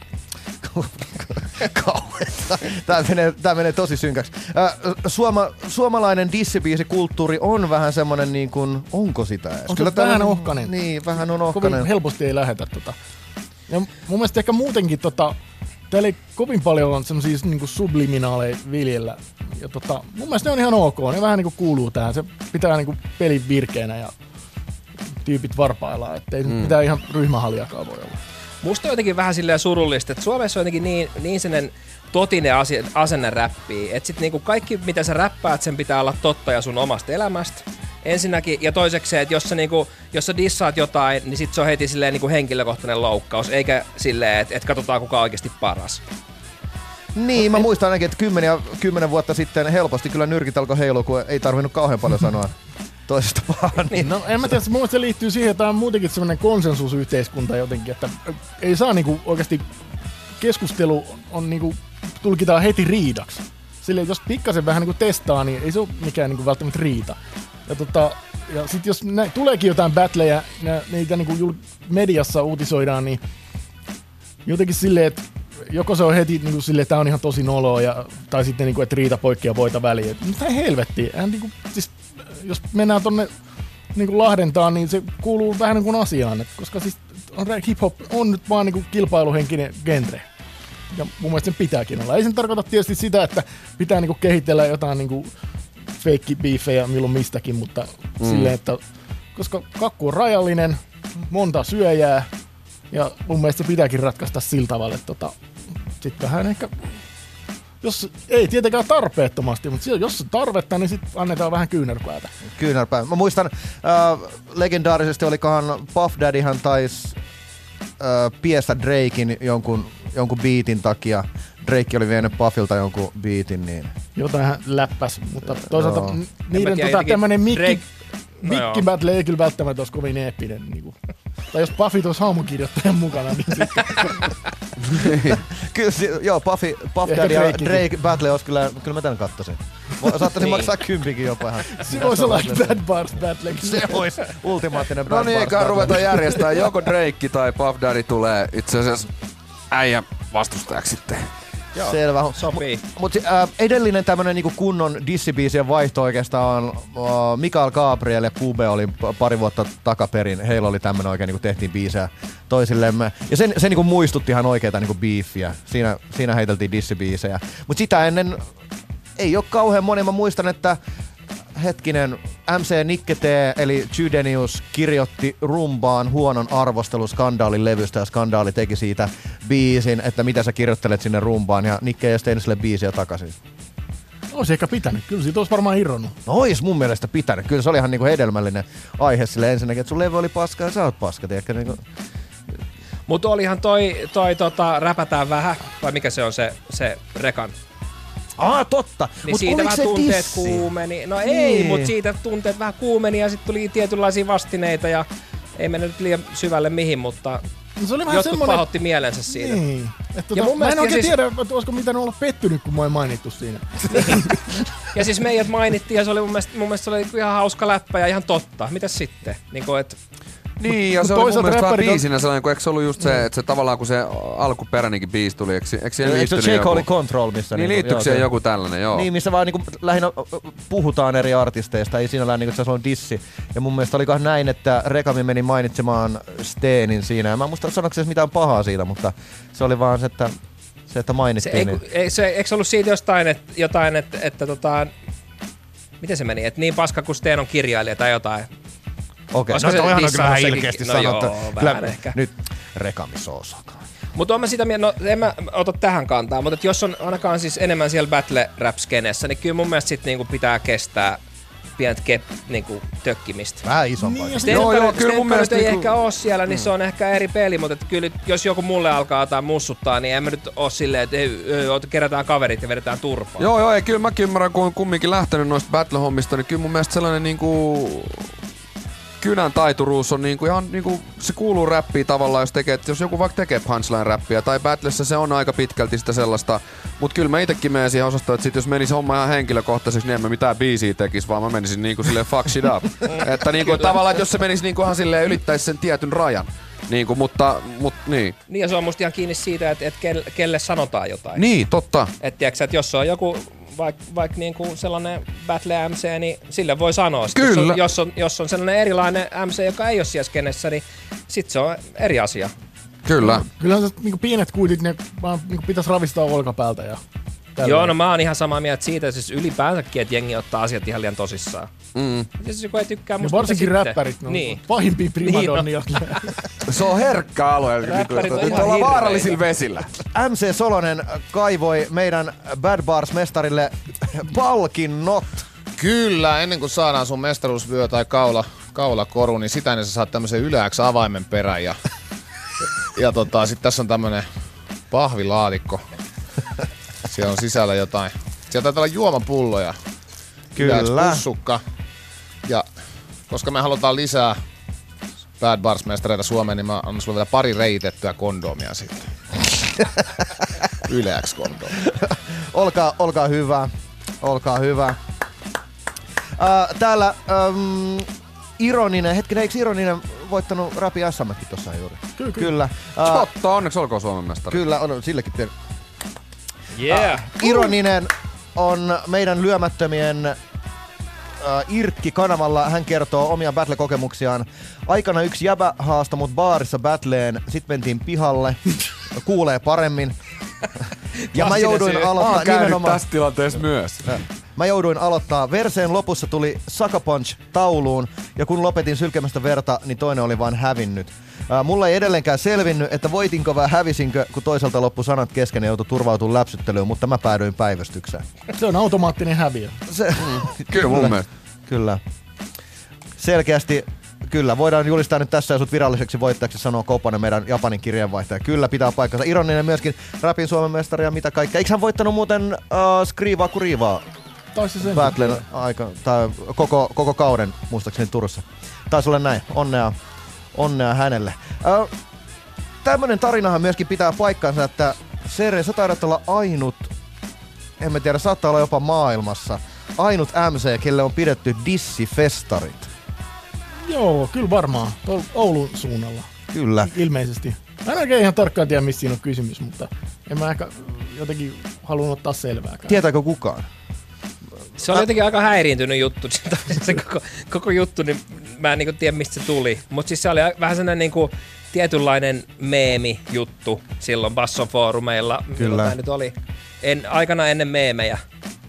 Kauheeta. Tää menee, tää menee tosi synkäksi. Äh, Suoma, suomalainen dissibiisikulttuuri on vähän semmonen niin kuin, onko sitä edes? On se tää vähän on- ohkanen. Niin, vähän on Kovin ohkanen. helposti ei lähetä tota. Ja mun mielestä ehkä muutenkin tota, täällä ei kovin paljon on semmosia niinku subliminaaleja viljellä. Ja tota, mun mielestä ne on ihan ok, ne vähän niinku kuuluu tähän. Se pitää niinku pelin virkeänä ja tyypit varpaillaan, ettei mm. mitään ihan ryhmähaliakaan voi olla. Musta on jotenkin vähän silleen surullista, että Suomessa on jotenkin niin, niin sellainen totinen asia, asenne räppiin, että sit niinku kaikki mitä sä räppäät, sen pitää olla totta ja sun omasta elämästä. Ensinnäkin, ja toiseksi se, että jos sä, niinku, jos sä dissaat jotain, niin sit se on heti silleen niinku henkilökohtainen loukkaus, eikä silleen, että et katsotaan kuka on oikeasti paras. Niin, mä muistan ainakin, että kymmenen, ja kymmenen vuotta sitten helposti kyllä nyrkit alkoi heilua, kun ei tarvinnut kauhean paljon sanoa toisesta pahaa. Niin. No en mä tiedä, mun mielestä se liittyy siihen, että tää on muutenkin semmoinen konsensusyhteiskunta jotenkin, että ei saa niinku oikeasti keskustelu on niinku, tulkitaan heti riidaksi. Silleen, jos pikkasen vähän niinku testaa, niin ei se ole mikään niinku välttämättä riita. Ja, tota, ja sit jos nä, tuleekin jotain battleja, nä, niitä niinku jul, mediassa uutisoidaan, niin jotenkin silleen, että joko se on heti niinku silleen, että tää on ihan tosi noloa, ja, tai sitten niinku, että riita poikki ja voita väliin. Et, mitä helvettiä, eihän niinku, siis, jos mennään tonne niinku Lahdentaan, niin se kuuluu vähän niin kuin asiaan, et, koska siis on, hip-hop on nyt vaan niinku kilpailuhenkinen genre. Ja mun mielestä sen pitääkin olla. Ei sen tarkoita tietysti sitä, että pitää niinku kehitellä jotain niinku feikkibiifejä milloin mistäkin, mutta mm. silleen, että koska kakku on rajallinen, monta syöjää, ja mun mielestä se pitääkin ratkaista sillä tavalla, että tota, sit vähän ehkä, jos ei tietenkään tarpeettomasti, mutta jos on tarvetta, niin sit annetaan vähän kyynärpäätä. Kyynärpää. Mä muistan, äh, legendaarisesti olikohan Puff Daddy, hän taisi äh, piestä Drakein jonkun, jonkun beatin takia. Drake oli vienyt Puffilta jonkun beatin, niin... Jotain hän läppäs, mutta toisaalta Joo. niiden tiedä, tota, tämmönen mikki, Drake- No mikki joo. battle ei kyllä välttämättä olisi kovin eeppinen. Niin tai jos Puffit olisi haamukirjoittajan mukana, niin sitten... Kyllä, si- joo, Puffy, Puff Ehkä Daddy ja Drakekin. Drake battle olisi kyllä, kyllä mä tän kattoisin. Saattaisin Niin. maksaa kympikin jopa ihan. Se voisi olla Bad Bars battle. Se olisi ultimaattinen No Bad niin, Bars eikä battle. ruveta järjestää. Joko Drake tai Puff Daddy tulee itse asiassa äijä vastustajaksi sitten. Selvä. Sopii. Mutta äh, edellinen tämmönen niinku kunnon dissibiisien vaihto oikeastaan on äh, Mikael Gabriel ja Kube oli p- pari vuotta takaperin. Heillä oli tämmönen oikein niinku tehtiin biisejä toisillemme. Ja sen, se niinku muistutti ihan oikeeta niinku beefiä. Siinä, siinä heiteltiin dissibiisejä. Mut sitä ennen ei oo kauhean moni. Mä muistan, että hetkinen, M C Nikke T eli Chydenius kirjoitti Rumbaan huonon arvostelun Skandaalin levystä ja Skandaali teki siitä biisin, että mitä sä kirjoittelet sinne Rumbaan ja Nikke ei edes tehnyt sille biisiä takaisin. Olisi ehkä pitänyt. Kyllä siitä olisi varmaan irronnut. No ois mun mielestä pitänyt. Kyllä se oli ihan niinku hedelmällinen aihe sille ensinnäkin, että sun levy oli paska ja sä oot paska. Tiedätkö, niinku... Mutta olihan toi, toi tota, räpätään vähän, vai mikä se on se, se rekan? Ah, totta! Niin Mut siitä oliko vähän se tunteet dissi? kuumeni. No Niin. ei, mutta siitä tunteet vähän kuumeni ja sitten tuli tietynlaisia vastineita ja ei mennä nyt liian syvälle mihin, mutta No se oli vähän jotkut semmoinen... pahoitti mielensä siitä. Niin. Että Ja tota, mun mä en mielestä oikein siis- tiedä, että olisiko mitään olla pettynyt, kun mä en mainittu siinä. Ja siis meidät mainittiin ja se oli mun mielestä, mun mielestä se oli ihan hauska läppä ja ihan totta. Mitäs sitten? Niin kuin, et, Niin, ja se Mut oli mun toisaalta mielestä vähän räppärit on- biisinä sellainen, kun eikö se ollut just se, että se tavallaan kun se alkuperäinenkin biisi tuli, eikö, eikö siihen Eikö se liittynyt J. Cole joku? Control, missä Niin niinku- liittyykö joo, siihen se- joku tällainen, joo. Niin, missä vaan niinku lähinnä puhutaan eri artisteista, ei sinällään niinku, että se on dissi. Ja mun mielestä olikohan näin, että Rekami meni mainitsemaan Steenin siinä. Ja mä en muista, sanoiko se edes mitään pahaa siitä, mutta se oli vaan se, että, se, että se, mainittiin. ei, niin. ei, se, eikö se ollut siitä jostain, että, jotain, että, että tota, miten se meni? Että niin paska kuin Steen on kirjailija tai jotain. Okei, Olisiko no se toihan on kyllä dissannut vähän senkin? ilkeästi No sanottu. joo, Kyllä vähän ehkä. nyt Rekami Soosakaan. Mutta on mä sitä mieltä, no en mä ota tähän kantaa, mutta jos on ainakaan siis enemmän siellä battle rap skenessä, niin kyllä mun mielestä sit niinku pitää kestää pientä kep, niinku tökkimistä. Vähän isompaa. Niin, ja Sten Joo, joo, paljon- kyllä Sten mun paljon mielestä ei niinku- ehkä oo siellä, niin se on ehkä eri peli, mutta et kyllä jos joku mulle alkaa jotain mussuttaa, niin en mä nyt oo silleen, että ei, ei, kerätään kaverit ja vedetään turpaa. Joo, joo, ei, kyllä mäkin ymmärrän, kun on kumminkin lähtenyt noista battle-hommista, niin kyllä mun mielestä sellainen niinku kynän taituruus on niinku ihan niinku, se kuuluu räppiin tavallaan, jos tekee, että jos joku vaikka tekee punchline-räppiä tai battlessa se on aika pitkälti sitä sellaista, mut kyllä mä itekin menen siihen osastoon, että sit jos menisi homma ihan henkilökohtaiseksi, niin en mä mitään biisiä tekis, vaan mä menisin niinku silleen fuck shit up. Että niinku tavallaan, että jos se menisi niinku ihan silleen ylittäisi sen tietyn rajan. Niinku, mutta, mut niin. Niin ja se on musta ihan kiinni siitä, että, että kelle, kelle sanotaan jotain. Niin, totta. Että tiiäksä, että jos on joku vaikka vaik niinku sellainen battle M C, niin sille voi sanoa. Sitten Kyllä. Jos on, jos, on, jos on sellainen erilainen M C, joka ei ole siellä skenessä, niin sit se on eri asia. Kyllä. Kyllähän se niinku pienet kuitit, ne vaan niinku pitäisi ravistaa olkapäältä ja tällä. Joo, no mä oon ihan samaa mieltä siitä, siis ylipäänsäkin, että jengi ottaa asiat ihan liian tosissaan. Mm. Jos joku ei tykkää Ja musta, varsinkin mitä räppärit, sitten? no, Niin. pahimpia primadonnia. Se on herkkä alue. Räppärit on Nyt ihan ollaan hirveitä. vaarallisilla vesillä. M C Solonen kaivoi meidän Bad Bars-mestarille palkinnot. Kyllä, ennen kuin saadaan sun mestaruusvyö tai kaula, kaulakoru, niin sitä ennen sä saat tämmösen yleäksi avaimen perän. Ja, ja tota, sit tässä on tämmönen pahvilaatikko. Siellä on sisällä jotain. Sieltä taitaa olla juomapulloja. Kyllä. Yleäks pussukka. Ja koska me halutaan lisää Bad Bars-mestareita Suomeen, niin mä annan sulle vielä pari reitettyä kondomia sitten. Yleäks kondomia. Olkaa, olkaa hyvä. Olkaa hyvä. Ää, täällä äm, Ironinen, hetkinen, eikö Ironinen voittanut Rapi S M:kin tossa juuri? Kyllä, kyllä. Kyllä. Ää, Totta, onneksi olkoon Suomen mestari. kyllä, on silläkin pieni. Yeah. Ironinen on meidän lyömättömien äh, Irkki-kanavalla. Hän kertoo omia battle-kokemuksiaan. Aikana yksi jäbä haastoi mut baarissa battleen, sit mentiin pihalle. Kuulee paremmin. Ja mä jouduin Mä aloittaa oon käynyt nimenomaan... tässä tilanteessa myös. Mä jouduin aloittaa. Verseen lopussa tuli Sucker Punch tauluun, ja kun lopetin sylkemästä verta, niin toinen oli vain hävinnyt. Ää, mulla ei edelleenkään selvinnyt, että voitinko vai hävisinkö, kun toiselta loppu sanat kesken ja joutui turvautumaan läpsyttelyyn, mutta mä päädyin päivystykseen. Se on automaattinen häviö. Se, Mm, kyllä mun mielestä. Kyllä. Selkeästi, kyllä. Voidaan julistaa nyt tässä ja sut viralliseksi voittajaksi, sanoo Koponen, meidän Japanin kirjeenvaihtaja. Kyllä, pitää paikkansa. Ironinen myöskin rapin Suomen mestari ja mitä kaikkea. Eikö hän voittanut muuten uh, Skriivaa Kurivaa Taisi sen. battlen aika, tai koko, koko kauden, muistaakseni Turussa. Taisi olla näin. Onnea, onnea hänelle. Uh, tämmönen tarinahan myöskin pitää paikkansa, että Sere, sä taidat olla ainut, en mä tiedä, saattaa olla jopa maailmassa, ainut M C, kelle on pidetty dissifestarit. Joo, kyllä varmaan. Tuolla Oulun suunnalla. Kyllä. Ilmeisesti. Mä en oikein ihan tarkkaan tiedä, mistä siinä on kysymys, mutta en mä ehkä jotenkin halunnut ottaa selvääkään. Tietääkö kukaan? Se oli jotenkin aika häiriintynyt juttu, se koko, koko juttu, niin mä en niinku tiedä mistä se tuli. Mutta siis se oli vähän sellainen niinku tietynlainen meemi-juttu silloin Basson foorumeilla. Kyllä. Tämä nyt oli en, aikana ennen meemejä.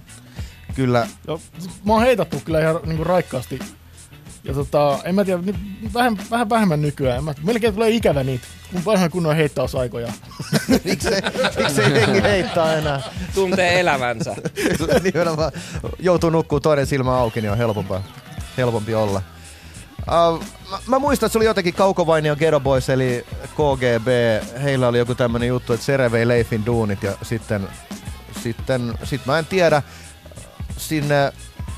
Kyllä. Joo, mä oon heitattu kyllä ihan niinku raikkaasti. Ja tota, en mä tiedä, nyt vähän, vähän vähemmän nykyään. Mä, melkein tulee ikävä niitä, kun vanhan kunnon heittausaikoja. Miksei miksei jengi heittää enää? Tuntee elämänsä. Nimenomaan joutuu nukkuu toinen silmä auki, niin on helpompaa. helpompi olla. Uh, mä, mä muistan, että se oli jotenkin Kaukovainio Ghetto Boys, eli K G B. Heillä oli joku tämmönen juttu, että Sere vei Leifin duunit, ja sitten, sitten sit mä en tiedä, sinne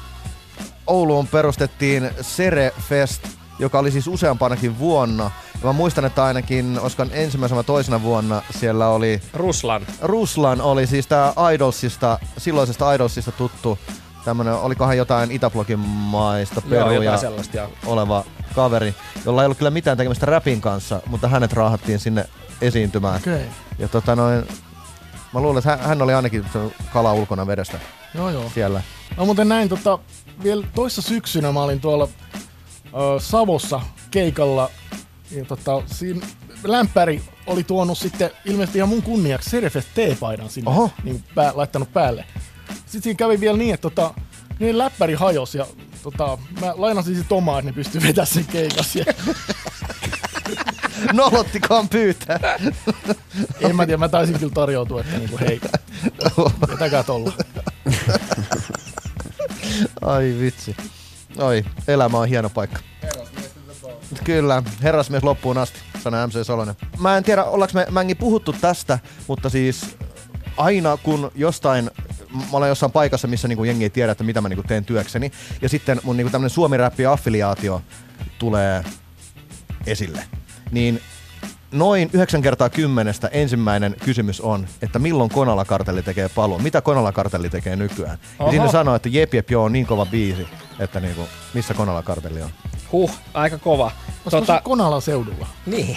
Ouluun perustettiin Sere Fest, joka oli siis useampanakin vuonna. Ja mä muistan, että ainakin, olisiko ensimmäisenä vai toisena vuonna siellä oli... Ruslan. Ruslan oli siis tää Idolsista, silloisesta Idolsista tuttu. Tämmönen, olikohan jotain Itäblogin maista peruja oleva kaveri, jolla ei ollut kyllä mitään tekemistä rapin kanssa, mutta hänet raahattiin sinne esiintymään. Okay. Ja tota noin, mä luulen, että hän, hän oli ainakin kala ulkona vedestä. Joo, joo. Siellä. No muuten näin, tota, vielä toissa syksynä mä olin tuolla ö, Savossa keikalla, ja tota, siinä lämpäri oli tuonut sitten ilmeisesti ihan mun kunniaksi Serefest T-paidan sinne, Oho. niin pää, laittanut päälle. Sitten siinä kävi vielä niin, että tota, niin läppäri hajosi, ja tota, mä lainasin sit omaa, että ne pystyy vetämään sen keikas. Nolottikaan pyytää. En mä tiedä, mä taisin kyllä tarjoutua, että niinku hei, vetäkää tolla. Ai vitsi. Oi, elämä on hieno paikka. Kyllä, herrasmies loppuun asti, sanoi M C Salonen. Mä en tiedä, ollaanko me Mängi puhuttu tästä, mutta siis aina kun jostain, mä olen jossain paikassa, missä niinku jengi ei tiedä, että mitä mä niinku teen työkseni, ja sitten mun niinku tämmönen Suomi-räppi-affiliaatio tulee esille, niin noin yhdeksän kertaa kymmenestä ensimmäinen kysymys on, että milloin Konala-kartelli tekee paluun? Mitä Konala-kartelli tekee nykyään? Oho. Ja siinä sanoo, että jep jep joo on niin kova biisi, että niinku, missä Konala-kartelli on? Huh, aika kova. Olisiko tota... se Konalan seudulla? Niin.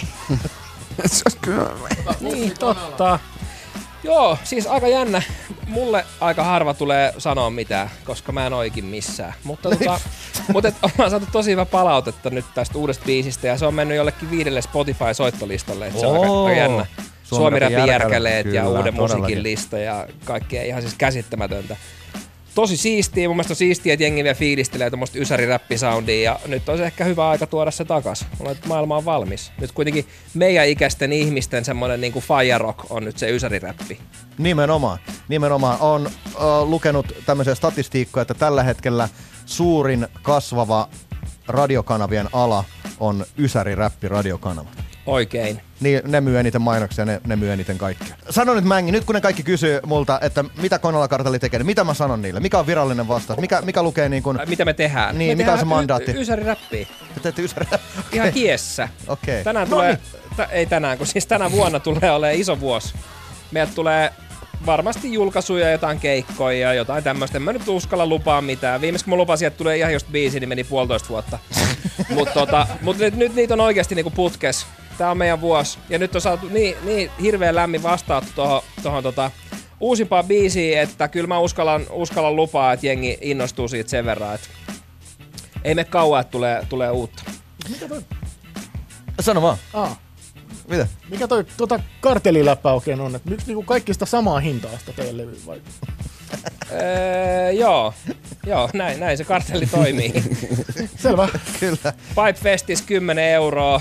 Se olisi kyllä... Niin, totta. Joo, siis aika jännä. Mulle aika harva tulee sanoa mitään, koska mä en oikein missään. Mutta tota, mutta et, ollaan saatu tosi hyvä palautetta nyt tästä uudesta biisistä, ja se on mennyt jollekin viidelle Spotify-soittolistalle. Et se on aika, aika jännä. Suomi-räpin järkäleet ja uuden musiikin lista ja kaikkea ihan siis käsittämätöntä. Tosi siistiä, mun mielestä on siistiä, että jengi vielä fiilistelee tommoista ysäri-räppisoundia, ja nyt on ehkä hyvä aika tuoda se takas. Maailma on valmis. Nyt kuitenkin meidän ikäisten ihmisten semmonen niinku fire rock on nyt se ysäri-räppi. Nimenomaan. Nimenomaan. Olen uh, lukenut tämmöisiä statistiikkoja, että tällä hetkellä suurin kasvava radiokanavien ala on ysäri-räppi-radiokanava. Oikein. Niin, ne myy eniten mainoksia, ne, ne myy eniten kaikkea. Sano nyt Mängi, nyt kun ne kaikki kysyy multa, että mitä Konala-kartelli tekee, niin mitä mä sanon niille? Mikä on virallinen vastaus? Mikä, mikä lukee niin kuin... Mitä me tehdään? Niin, me mikä on se mandaatti? Y- ysäri-räppiä. Te teette ysäri... Okay. Ihan kiessä. Okei. Okay. Tänään tulee... T- ei tänään, kun siis tänä vuonna tulee olemaan iso vuosi. Meiltä tulee varmasti julkaisuja, jotain keikkoja ja jotain tämmöistä. En mä nyt uskalla lupaa mitään. Viimeis kun mä lupasin, että tulee ihan just biisi, niin meni puolitoista vuotta. Mutta tota, mut nyt, nyt niitä on oikeasti niinku putkes. Tää on meidän vuosi. Ja nyt on saatu niin, niin hirveän lämmin vastaattu tohon, tohon tota uusimpaan biisiin, että kyllä mä uskallan, uskallan lupaa, että jengi innostuu siitä sen verran, että ei me kauan, että tulee, tulee uutta. Mikä toi? Sano vaan. Aa. Mitä? Mikä toi tota kartelliläppä oikein on? Että miksi niinku kaikki sitä samaa hintaa sitä teidän levy vai? öö, joo, joo näin, näin se kartelli toimii. Selvä. Kyllä. Pipe Festis kymmenen euroa.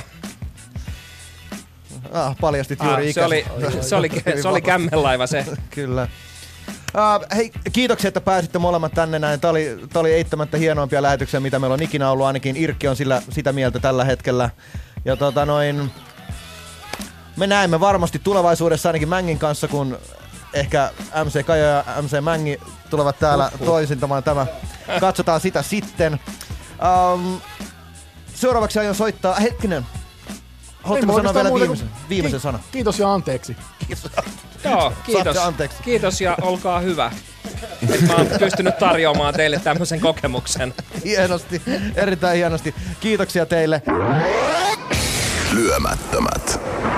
Ah, paljastit juuri Ah, ikäsi. se oli, se oli, se oli kämmenlaiva se. Kyllä. Uh, hei, kiitoksia, että pääsitte molemmat tänne näin. Tämä oli, tää oli eittämättä hienoimpia lähetyksiä, mitä meillä on ikinä ollut. Ainakin Irkki on sillä, sitä mieltä tällä hetkellä. Ja tota noin, me näemme varmasti tulevaisuudessa ainakin Mängin kanssa, kun ehkä M C Kaja ja M C Mängi tulevat täällä uh-huh. toisintamaan tämä. Katsotaan sitä sitten. Um, seuraavaksi aion soittaa, hetkinen. Haluatteko sanoa vielä viimeisen, viimeisen ki- sanan? Kiitos ja anteeksi. Kiitos. Joo, kiitos. Kiitos ja olkaa hyvä. Että mä oon pystynyt tarjoamaan teille tämmöisen kokemuksen. Hienosti, erittäin hienosti. Kiitoksia teille. Lyömättömät.